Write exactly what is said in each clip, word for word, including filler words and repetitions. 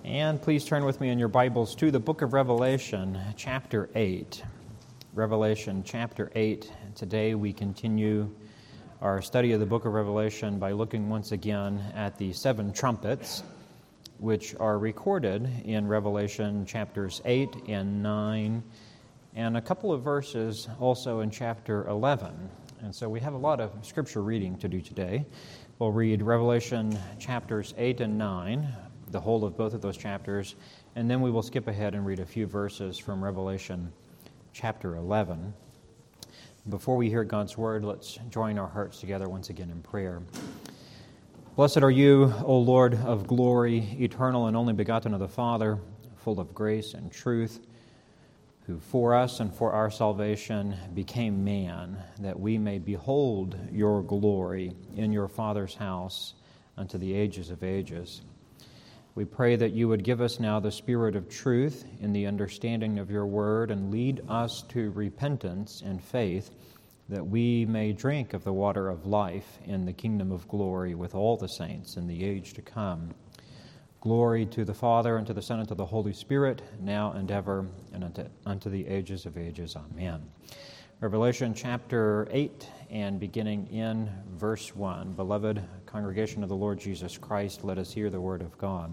And please turn with me in your Bibles to the book of Revelation, chapter eight. Revelation, chapter eight. Today we continue our study of the book of Revelation by looking once again at the seven trumpets, which are recorded in Revelation chapters eight and nine, and a couple of verses also in chapter eleven. And so we have a lot of scripture reading to do today. We'll read Revelation chapters eight and nine, the whole of both of those chapters, and then we will skip ahead and read a few verses from Revelation chapter eleven. Before we hear God's word, let's join our hearts together once again in prayer. Blessed are you, O Lord of glory, eternal and only begotten of the Father, full of grace and truth, who for us and for our salvation became man, that we may behold your glory in your Father's house unto the ages of ages. We pray that you would give us now the spirit of truth in the understanding of your word and lead us to repentance and faith, that we may drink of the water of life in the kingdom of glory with all the saints in the age to come. Glory to the Father, and to the Son, and to the Holy Spirit, now and ever, and unto, unto the ages of ages. Amen. Revelation chapter eight, and beginning in verse one. Beloved congregation of the Lord Jesus Christ, let us hear the word of God.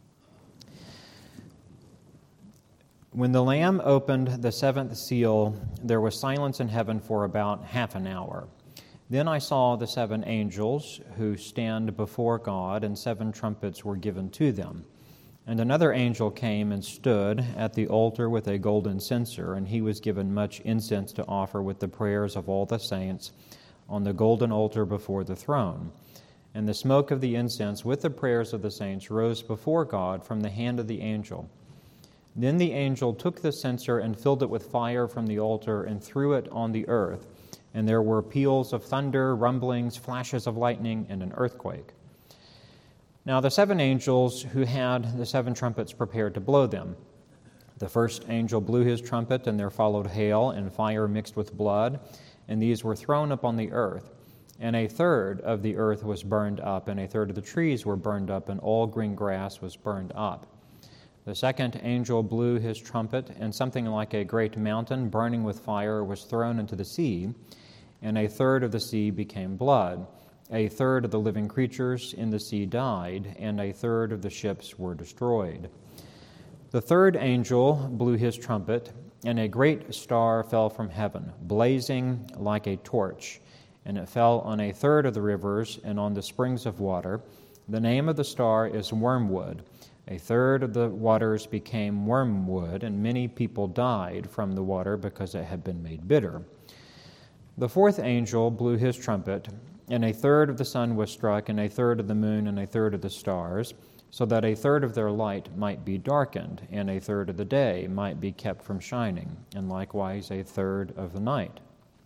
When the Lamb opened the seventh seal, there was silence in heaven for about half an hour. Then I saw the seven angels who stand before God, and seven trumpets were given to them. And another angel came and stood at the altar with a golden censer, and he was given much incense to offer with the prayers of all the saints on the golden altar before the throne. And the smoke of the incense with the prayers of the saints rose before God from the hand of the angel. Then the angel took the censer and filled it with fire from the altar and threw it on the earth. And there were peals of thunder, rumblings, flashes of lightning, and an earthquake. Now the seven angels who had the seven trumpets prepared to blow them. The first angel blew his trumpet, and there followed hail and fire mixed with blood, and these were thrown upon the earth. And a third of the earth was burned up, and a third of the trees were burned up, and all green grass was burned up. The second angel blew his trumpet, and something like a great mountain burning with fire was thrown into the sea, and a third of the sea became blood. A third of the living creatures in the sea died, and a third of the ships were destroyed. The third angel blew his trumpet, and a great star fell from heaven, blazing like a torch, and it fell on a third of the rivers and on the springs of water. The name of the star is Wormwood. A third of the waters became wormwood, and many people died from the water because it had been made bitter. The fourth angel blew his trumpet, and a third of the sun was struck, and a third of the moon, and a third of the stars, so that a third of their light might be darkened, and a third of the day might be kept from shining, and likewise a third of the night.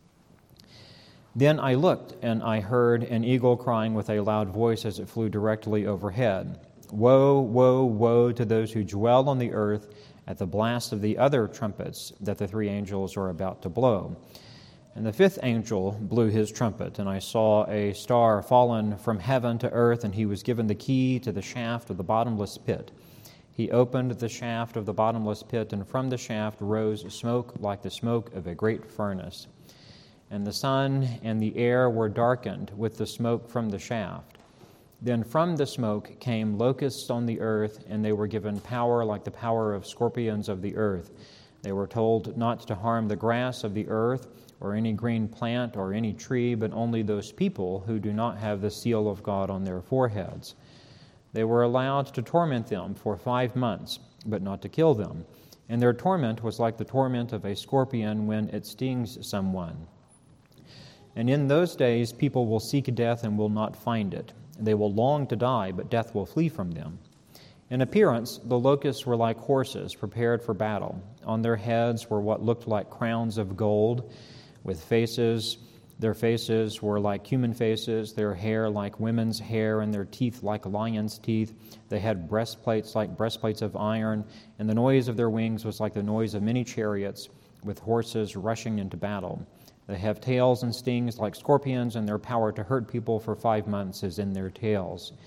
Then I looked, and I heard an eagle crying with a loud voice as it flew directly overhead. Woe, woe, woe to those who dwell on the earth at the blast of the other trumpets that the three angels are about to blow. And the fifth angel blew his trumpet, and I saw a star fallen from heaven to earth, and he was given the key to the shaft of the bottomless pit. He opened the shaft of the bottomless pit, and from the shaft rose smoke like the smoke of a great furnace. And the sun and the air were darkened with the smoke from the shaft. Then from the smoke came locusts on the earth, and they were given power like the power of scorpions of the earth. They were told not to harm the grass of the earth, or any green plant, or any tree, but only those people who do not have the seal of God on their foreheads. They were allowed to torment them for five months, but not to kill them. And their torment was like the torment of a scorpion when it stings someone. And in those days people will seek death and will not find it. They will long to die, but death will flee from them. In appearance, the locusts were like horses prepared for battle. On their heads were what looked like crowns of gold, with faces. Their faces were like human faces, their hair like women's hair, and their teeth like lions' teeth. They had breastplates like breastplates of iron, and the noise of their wings was like the noise of many chariots with horses rushing into battle. They have tails and stings like scorpions, and their power to hurt people for five months is in their tails.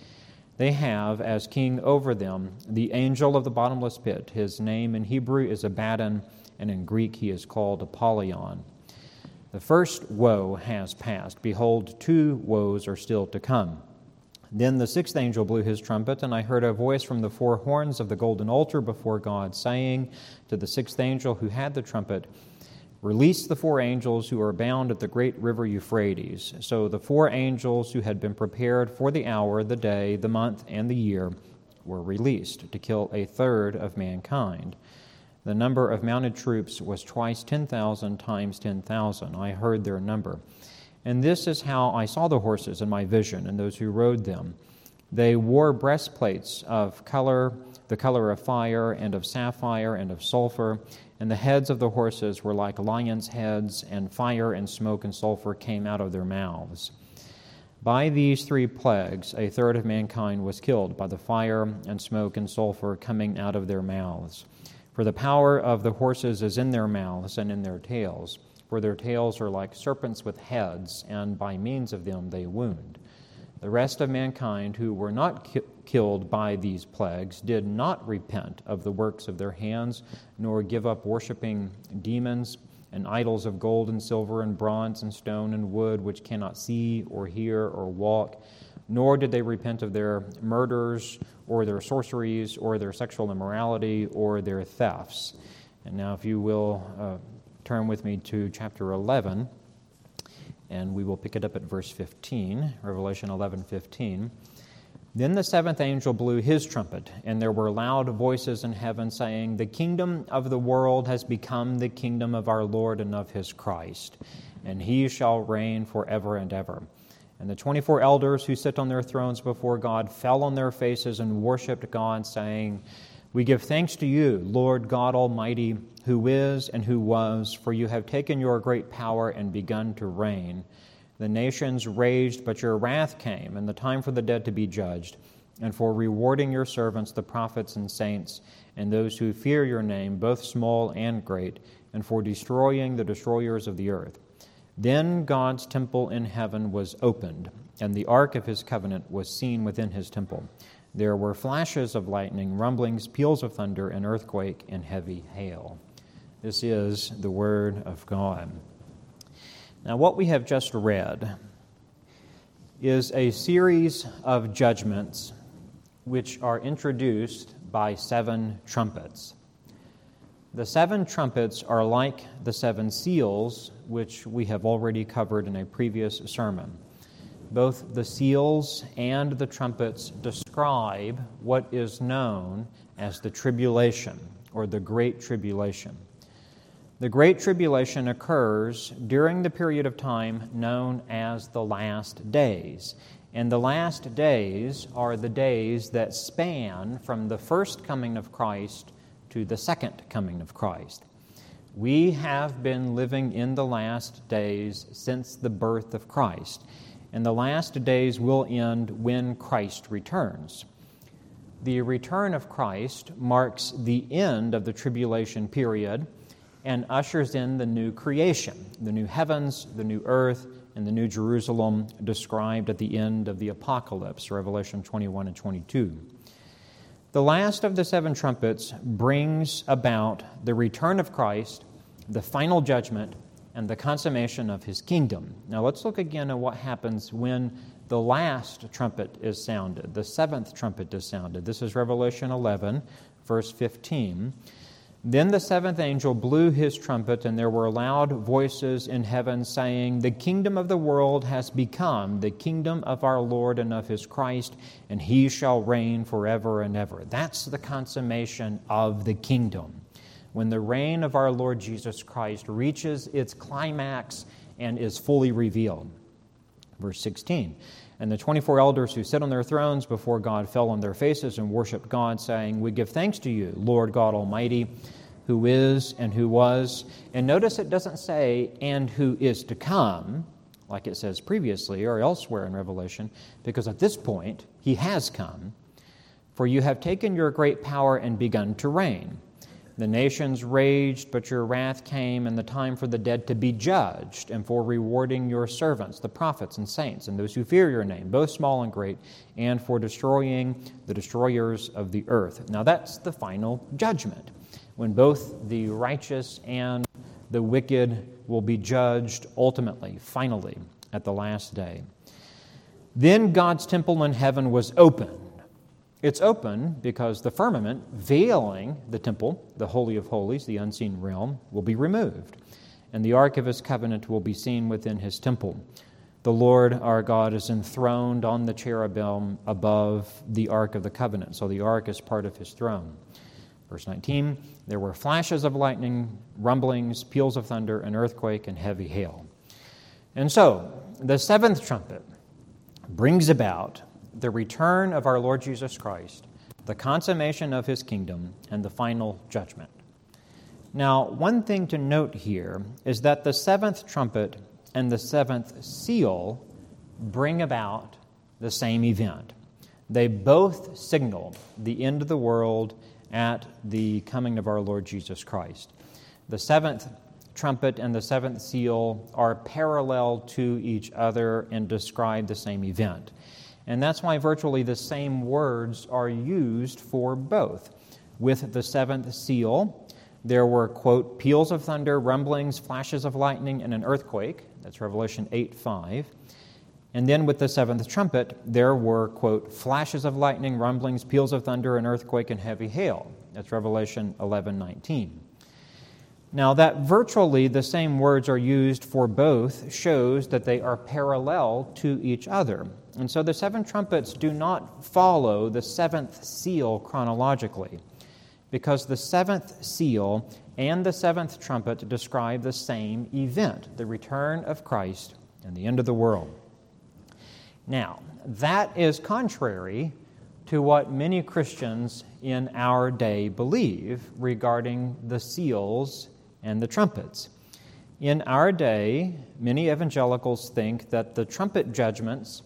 They have as king over them the angel of the bottomless pit. His name in Hebrew is Abaddon, and in Greek he is called Apollyon. The first woe has passed. Behold, two woes are still to come. Then the sixth angel blew his trumpet, and I heard a voice from the four horns of the golden altar before God, saying to the sixth angel who had the trumpet, "Release the four angels who are bound at the great river Euphrates." So the four angels who had been prepared for the hour, the day, the month, and the year were released to kill a third of mankind. The number of mounted troops was twice ten thousand times ten thousand. I heard their number. And this is how I saw the horses in my vision and those who rode them. They wore breastplates of color, the color of fire and of sapphire and of sulfur, and the heads of the horses were like lions' heads, and fire and smoke and sulfur came out of their mouths. By these three plagues, a third of mankind was killed by the fire and smoke and sulfur coming out of their mouths. For the power of the horses is in their mouths and in their tails. For their tails are like serpents with heads, and by means of them they wound. The rest of mankind who were not ki- killed by these plagues did not repent of the works of their hands, nor give up worshiping demons and idols of gold and silver and bronze and stone and wood, which cannot see or hear or walk, nor did they repent of their murders or their sorceries or their sexual immorality or their thefts. And now if you will uh, turn with me to chapter eleven, and we will pick it up at verse fifteen, Revelation eleven fifteen. Then the seventh angel blew his trumpet, and there were loud voices in heaven saying, "The kingdom of the world has become the kingdom of our Lord and of his Christ, and he shall reign forever and ever." And the twenty-four elders who sit on their thrones before God fell on their faces and worshipped God, saying, "We give thanks to you, Lord God Almighty, who is and who was, for you have taken your great power and begun to reign. The nations raged, but your wrath came, and the time for the dead to be judged, and for rewarding your servants, the prophets and saints, and those who fear your name, both small and great, and for destroying the destroyers of the earth." Then God's temple in heaven was opened, and the ark of his covenant was seen within his temple. There were flashes of lightning, rumblings, peals of thunder, an earthquake, and heavy hail. This is the word of God. Now, what we have just read is a series of judgments which are introduced by seven trumpets. The seven trumpets are like the seven seals, which we have already covered in a previous sermon. Both the seals and the trumpets describe what is known as the tribulation, or the Great Tribulation. The Great Tribulation occurs during the period of time known as the last days. And the last days are the days that span from the first coming of Christ to the second coming of Christ. We have been living in the last days since the birth of Christ, and the last days will end when Christ returns. The return of Christ marks the end of the tribulation period and ushers in the new creation, the new heavens, the new earth, and the new Jerusalem described at the end of the Apocalypse, Revelation twenty-one and twenty-two. The last of the seven trumpets brings about the return of Christ, the final judgment, and the consummation of his kingdom. Now let's look again at what happens when the last trumpet is sounded, the seventh trumpet is sounded. This is Revelation eleven, verse fifteen. Then the seventh angel blew his trumpet, and there were loud voices in heaven saying, "The kingdom of the world has become the kingdom of our Lord and of his Christ, and he shall reign forever and ever." That's the consummation of the kingdom, when the reign of our Lord Jesus Christ reaches its climax and is fully revealed. Verse sixteen, "And the twenty-four elders who sit on their thrones before God fell on their faces and worshipped God, saying, 'We give thanks to you, Lord God Almighty, who is and who was.'" And notice it doesn't say, "and who is to come," like it says previously or elsewhere in Revelation, because at this point, he has come. "For you have taken your great power and begun to reign." The nations raged, but your wrath came, and the time for the dead to be judged, and for rewarding your servants, the prophets and saints, and those who fear your name, both small and great, and for destroying the destroyers of the earth. Now that's the final judgment, when both the righteous and the wicked will be judged ultimately, finally, at the last day. Then God's temple in heaven was opened. It's open because the firmament veiling the temple, the Holy of Holies, the unseen realm, will be removed, and the ark of his covenant will be seen within his temple. The Lord our God is enthroned on the cherubim above the ark of the covenant, so the ark is part of his throne. Verse nineteen, there were flashes of lightning, rumblings, peals of thunder, an earthquake, and heavy hail. And so, the seventh trumpet brings about the return of our Lord Jesus Christ, the consummation of his kingdom, and the final judgment. Now, one thing to note here is that the seventh trumpet and the seventh seal bring about the same event. They both signal the end of the world at the coming of our Lord Jesus Christ. The seventh trumpet and the seventh seal are parallel to each other and describe the same event. And that's why virtually the same words are used for both. With the seventh seal, there were, quote, peals of thunder, rumblings, flashes of lightning, and an earthquake. That's Revelation eight five. And then with the seventh trumpet, there were, quote, flashes of lightning, rumblings, peals of thunder, an earthquake, and heavy hail. That's Revelation eleven nineteen. Now, that virtually the same words are used for both shows that they are parallel to each other. And so the seven trumpets do not follow the seventh seal chronologically, because the seventh seal and the seventh trumpet describe the same event, the return of Christ and the end of the world. Now, that is contrary to what many Christians in our day believe regarding the seals and the trumpets. In our day, many evangelicals think that the trumpet judgments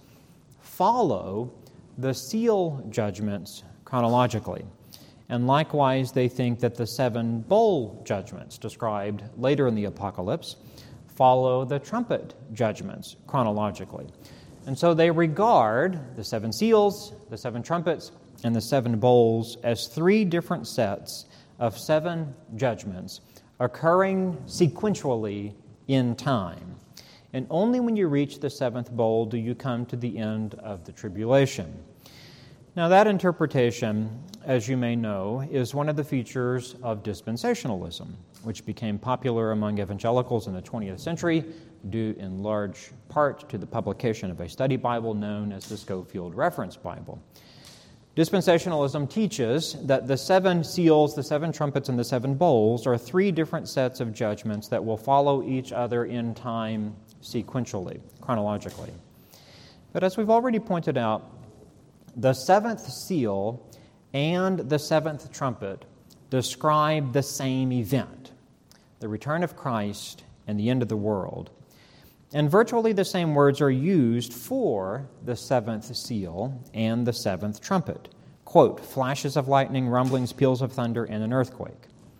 follow the seal judgments chronologically. And likewise, they think that the seven bowl judgments described later in the Apocalypse follow the trumpet judgments chronologically. And so they regard the seven seals, the seven trumpets, and the seven bowls as three different sets of seven judgments occurring sequentially in time. And only when you reach the seventh bowl do you come to the end of the tribulation. Now, that interpretation, as you may know, is one of the features of dispensationalism, which became popular among evangelicals in the twentieth century, due in large part to the publication of a study Bible known as the Scofield Reference Bible. Dispensationalism teaches that the seven seals, the seven trumpets, and the seven bowls are three different sets of judgments that will follow each other in time sequentially, chronologically. But as we've already pointed out, the seventh seal and the seventh trumpet describe the same event, the return of Christ and the end of the world. And virtually the same words are used for the seventh seal and the seventh trumpet. Quote, flashes of lightning, rumblings, peals of thunder, and an earthquake.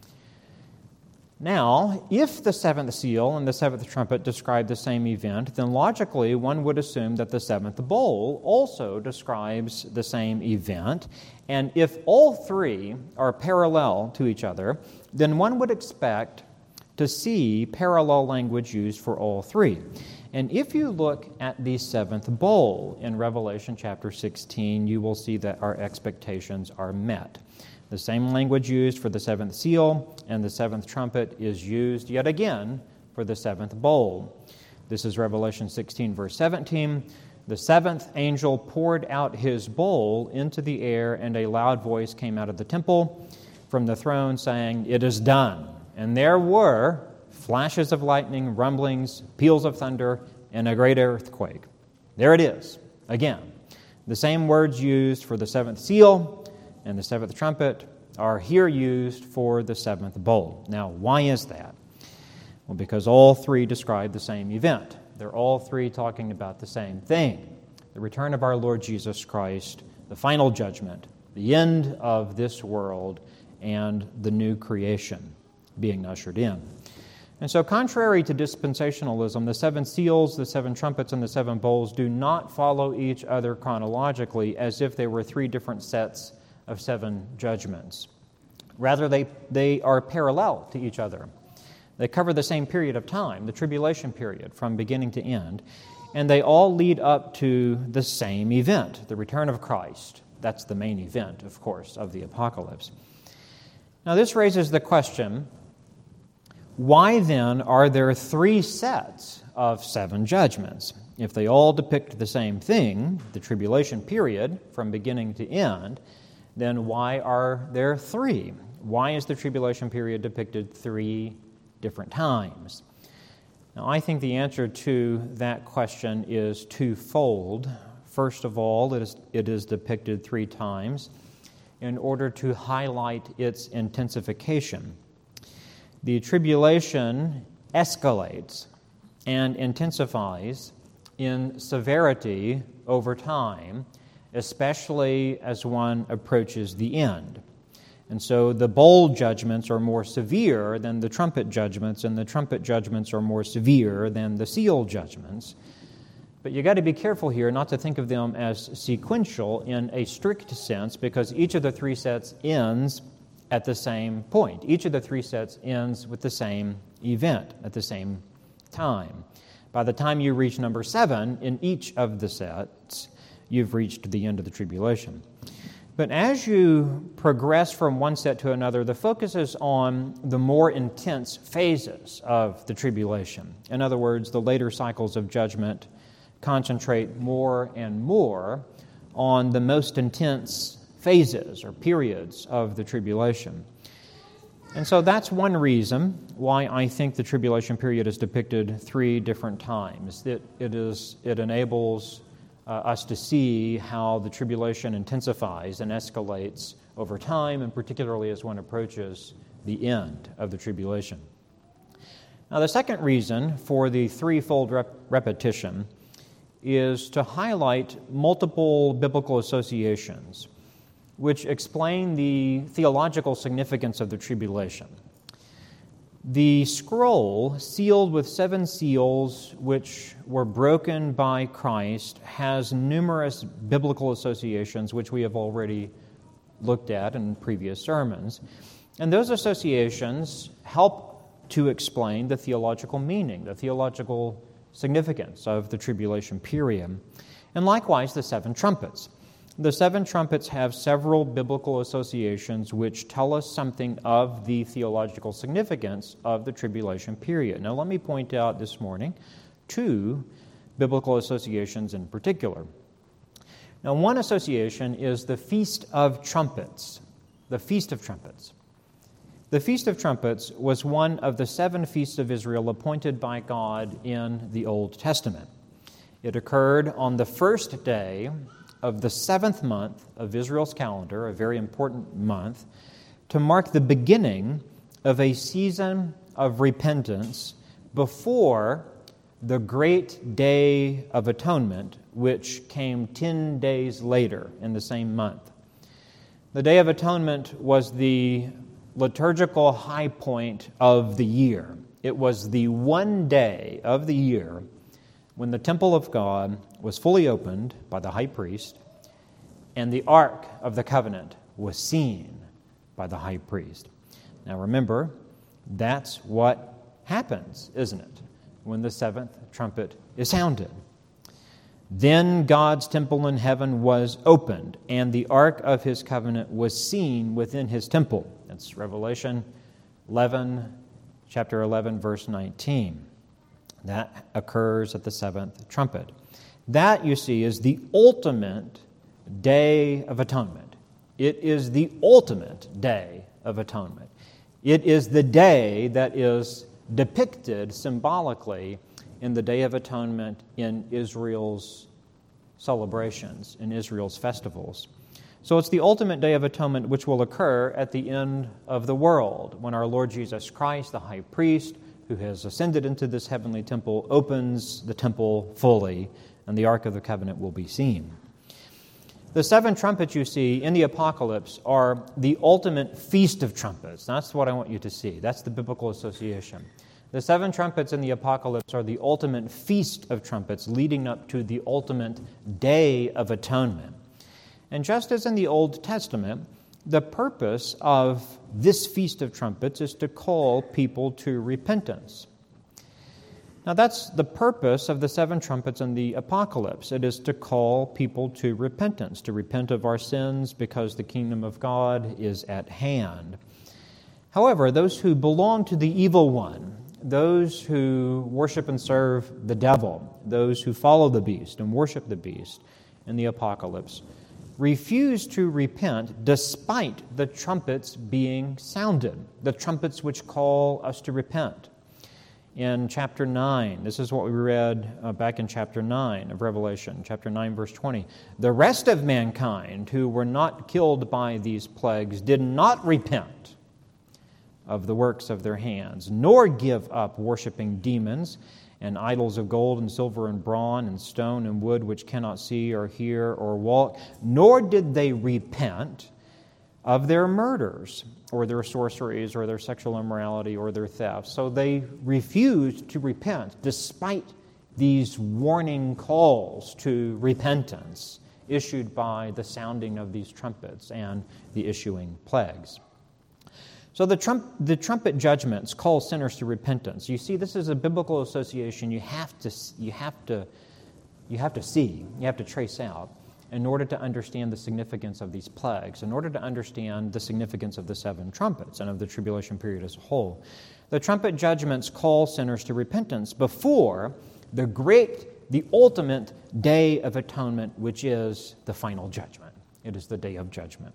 Now, if the seventh seal and the seventh trumpet describe the same event, then logically one would assume that the seventh bowl also describes the same event. And if all three are parallel to each other, then one would expect to see parallel language used for all three. And if you look at the seventh bowl in Revelation chapter sixteen, you will see that our expectations are met. The same language used for the seventh seal and the seventh trumpet is used yet again for the seventh bowl. This is Revelation sixteen, verse seventeen. The seventh angel poured out his bowl into the air, and a loud voice came out of the temple from the throne saying, "It is done." And there were flashes of lightning, rumblings, peals of thunder, and a great earthquake. There it is, again. The same words used for the seventh seal and the seventh trumpet are here used for the seventh bowl. Now, why is that? Well, because all three describe the same event. They're all three talking about the same thing: the return of our Lord Jesus Christ, the final judgment, the end of this world and the new creation being ushered in. And so contrary to dispensationalism, the seven seals, the seven trumpets, and the seven bowls do not follow each other chronologically as if they were three different sets of seven judgments. Rather, they, they are parallel to each other. They cover the same period of time, the tribulation period, from beginning to end, and they all lead up to the same event, the return of Christ. That's the main event, of course, of the apocalypse. Now, this raises the question, why then are there three sets of seven judgments? If they all depict the same thing, the tribulation period from beginning to end, then why are there three? Why is the tribulation period depicted three different times? Now, I think the answer to that question is twofold. First of all, it is, it is depicted three times in order to highlight its intensification. The tribulation escalates and intensifies in severity over time, especially as one approaches the end. And so the bowl judgments are more severe than the trumpet judgments, and the trumpet judgments are more severe than the seal judgments. But you got to be careful here not to think of them as sequential in a strict sense, because each of the three sets ends at the same point. Each of the three sets ends with the same event at the same time. By the time you reach number seven in each of the sets, you've reached the end of the tribulation. But as you progress from one set to another, the focus is on the more intense phases of the tribulation. In other words, the later cycles of judgment concentrate more and more on the most intense phases or periods of the tribulation. And so that's one reason why I think the tribulation period is depicted three different times. It, it, is, it enables uh, us to see how the tribulation intensifies and escalates over time, and particularly as one approaches the end of the tribulation. Now, the second reason for the threefold rep- repetition is to highlight multiple biblical associations which explain the theological significance of the tribulation. The scroll, sealed with seven seals, which were broken by Christ, has numerous biblical associations, which we have already looked at in previous sermons. And those associations help to explain the theological meaning, the theological significance of the tribulation period. And likewise, the seven trumpets. The seven trumpets have several biblical associations which tell us something of the theological significance of the tribulation period. Now, let me point out this morning two biblical associations in particular. Now, one association is the Feast of Trumpets. The Feast of Trumpets. The Feast of Trumpets was one of the seven feasts of Israel appointed by God in the Old Testament. It occurred on the first day of the seventh month of Israel's calendar, a very important month, to mark the beginning of a season of repentance before the great Day of Atonement, which came ten days later in the same month. The Day of Atonement was the liturgical high point of the year. It was the one day of the year when the temple of God was fully opened by the high priest, and the Ark of the Covenant was seen by the high priest. Now remember, that's what happens, isn't it, when the seventh trumpet is sounded. Then God's temple in heaven was opened, and the Ark of His covenant was seen within His temple. That's Revelation eleven, chapter eleven, verse nineteen. That occurs at the seventh trumpet. That, you see, is the ultimate Day of Atonement. It is the ultimate Day of Atonement. It is the day that is depicted symbolically in the Day of Atonement in Israel's celebrations, in Israel's festivals. So it's the ultimate Day of Atonement which will occur at the end of the world, when our Lord Jesus Christ, the high priest, who has ascended into this heavenly temple, opens the temple fully, and the Ark of the Covenant will be seen. The seven trumpets you see in the Apocalypse are the ultimate feast of trumpets. That's what I want you to see. That's the biblical association. The seven trumpets in the Apocalypse are the ultimate feast of trumpets leading up to the ultimate day of atonement. And just as in the Old Testament, the purpose of this feast of trumpets is to call people to repentance. Now, that's the purpose of the seven trumpets in the Apocalypse. It is to call people to repentance, to repent of our sins because the kingdom of God is at hand. However, those who belong to the evil one, those who worship and serve the devil, those who follow the beast and worship the beast in the Apocalypse, refuse to repent despite the trumpets being sounded, the trumpets which call us to repent. In chapter nine, this is what we read uh, back in chapter nine of Revelation, chapter nine, verse twenty. The rest of mankind who were not killed by these plagues did not repent of the works of their hands, nor give up worshiping demons and idols of gold and silver and bronze and stone and wood which cannot see or hear or walk, nor did they repent of their murders or their sorceries or their sexual immorality or their theft. So they refused to repent despite these warning calls to repentance issued by the sounding of these trumpets and the issuing plagues. So the, trump, the trumpet judgments call sinners to repentance. You see, this is a biblical association you have to, you have to, you have to see, you have to trace out in order to understand the significance of these plagues, in order to understand the significance of the seven trumpets and of the tribulation period as a whole. The trumpet judgments call sinners to repentance before the great, the ultimate day of atonement, which is the final judgment. It is the day of judgment.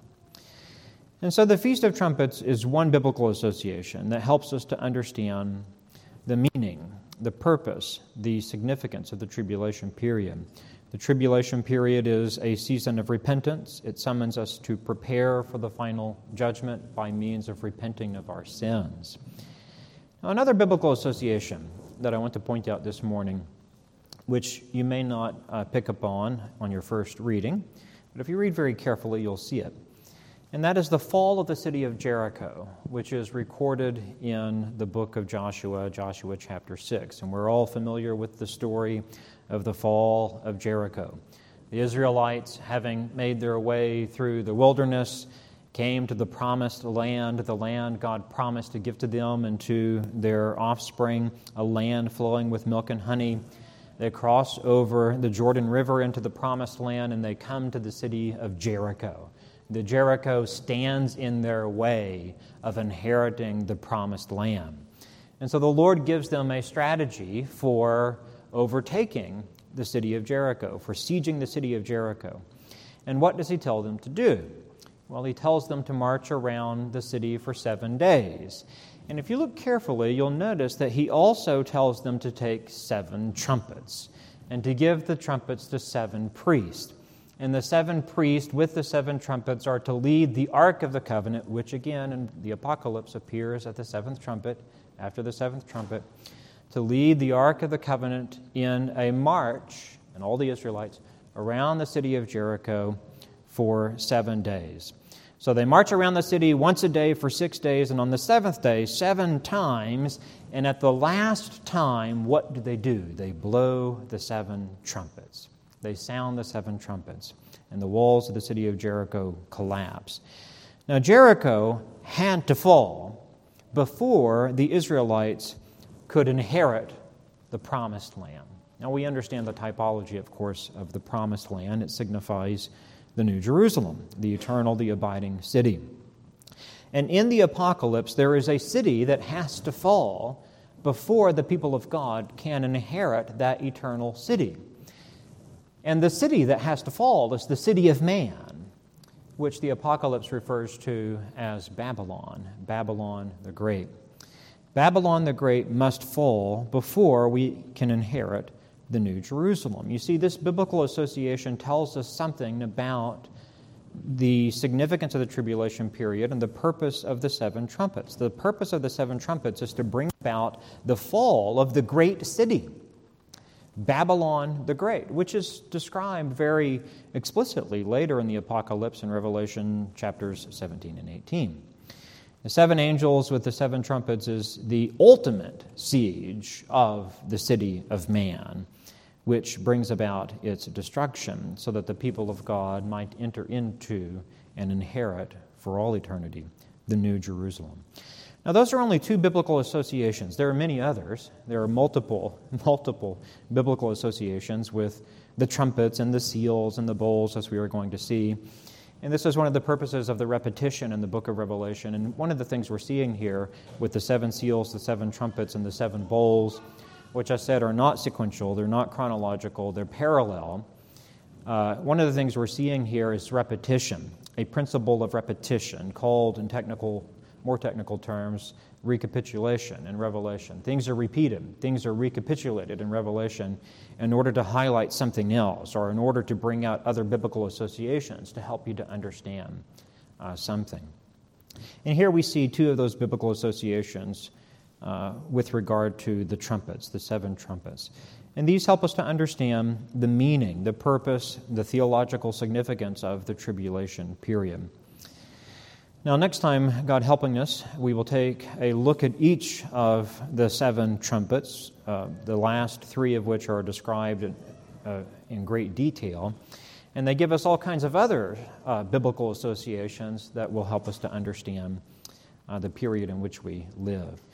And so the Feast of Trumpets is one biblical association that helps us to understand the meaning, the purpose, the significance of the tribulation period. The tribulation period is a season of repentance. It summons us to prepare for the final judgment by means of repenting of our sins. Now, another biblical association that I want to point out this morning, which you may not uh, pick up on on your first reading, but if you read very carefully, you'll see it. And that is the fall of the city of Jericho, which is recorded in the book of Joshua, Joshua chapter six. And we're all familiar with the story of the fall of Jericho. The Israelites, having made their way through the wilderness, came to the promised land, the land God promised to give to them and to their offspring, a land flowing with milk and honey. They cross over the Jordan River into the promised land, and they come to the city of Jericho. The Jericho stands in their way of inheriting the promised land. And so the Lord gives them a strategy for overtaking the city of Jericho, for sieging the city of Jericho. And what does he tell them to do? Well, he tells them to march around the city for seven days. And if you look carefully, you'll notice that he also tells them to take seven trumpets and to give the trumpets to seven priests. And the seven priests with the seven trumpets are to lead the Ark of the Covenant, which again in the Apocalypse appears at the seventh trumpet, after the seventh trumpet, to lead the Ark of the Covenant in a march, and all the Israelites, around the city of Jericho for seven days. So they march around the city once a day for six days, and on the seventh day, seven times, and at the last time, what do they do? They blow the seven trumpets. They sound the seven trumpets, and the walls of the city of Jericho collapse. Now, Jericho had to fall before the Israelites could inherit the promised land. Now, we understand the typology, of course, of the promised land. It signifies the New Jerusalem, the eternal, the abiding city. And in the Apocalypse, there is a city that has to fall before the people of God can inherit that eternal city. And the city that has to fall is the city of man, which the Apocalypse refers to as Babylon, Babylon the Great. Babylon the Great must fall before we can inherit the New Jerusalem. You see, this biblical association tells us something about the significance of the tribulation period and the purpose of the seven trumpets. The purpose of the seven trumpets is to bring about the fall of the great city. Babylon the Great, which is described very explicitly later in the Apocalypse in Revelation chapters seventeen and eighteen. The seven angels with the seven trumpets is the ultimate siege of the city of man, which brings about its destruction so that the people of God might enter into and inherit for all eternity the New Jerusalem. Now, those are only two biblical associations. There are many others. There are multiple, multiple biblical associations with the trumpets and the seals and the bowls, as we are going to see. And this is one of the purposes of the repetition in the book of Revelation. And one of the things we're seeing here with the seven seals, the seven trumpets, and the seven bowls, which I said are not sequential, they're not chronological, they're parallel. Uh, one of the things we're seeing here is repetition, a principle of repetition called in technical more technical terms, recapitulation in Revelation. Things are repeated. Things are recapitulated in Revelation in order to highlight something else or in order to bring out other biblical associations to help you to understand uh, something. And here we see two of those biblical associations uh, with regard to the trumpets, the seven trumpets. And these help us to understand the meaning, the purpose, the theological significance of the tribulation period. Now, next time, God helping us, we will take a look at each of the seven trumpets, uh, the last three of which are described in, uh, in great detail. And they give us all kinds of other uh, biblical associations that will help us to understand uh, the period in which we live.